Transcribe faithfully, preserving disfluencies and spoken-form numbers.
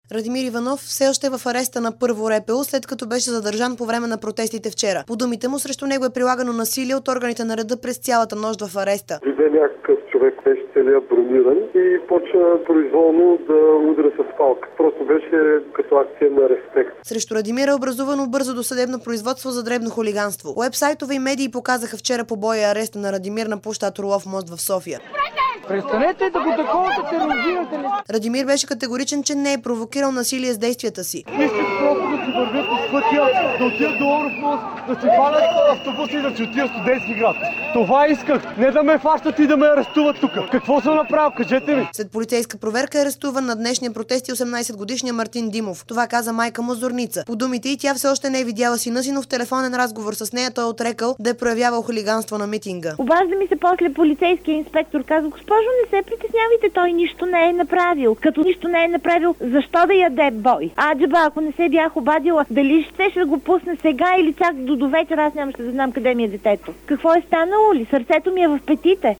Радимир Иванов все още е в ареста на Първо РПУ, след като беше задържан по време на протестите вчера. По думите му, срещу него е прилагано насилие от органите на реда през цялата нощ в ареста. Дойде някакъв човек, беше целият брониран и почна произволно да удря с палка. Просто беше като акция на респект. Срещу Радимир е образувано бързо досъдебно производство за дребно хулиганство. Уебсайтове и медии показаха вчера побоя и ареста на Радимир на площад Орлов мост в София. Престанете да го таковате, тероризирате ли? Радимир беше категоричен, че не е провокирал насилие с действията си. Искат просто да си вървят по пътя, да отидат до Орлов мост, да си хванат автобуса и да си отидат в Студентски град. Това исках, не да ме фащат и да ме арестуват тук. Какво съм направил, кажете ми? След полицейска проверка е арестуван на днешния протест и осемнайсетгодишния Мартин Димов. Това каза майка му Зорница. По думите й, тя все още не е видяла сина си, но в телефонен разговор с нея той е отрекал да е проявявал хулиганство на митинга. Обажда ми се после полицейския инспектор, каза: госпожо, не се притеснявайте, той нищо не е направил. Като нищо не е направил, защо да яде бой? Аджаба, ако не се бях обадила, дали ще ще го пусне сега или чак до до вечера, аз нямаше да знам къде ми е детето. Какво е станало ли? Сърцето ми е в петите.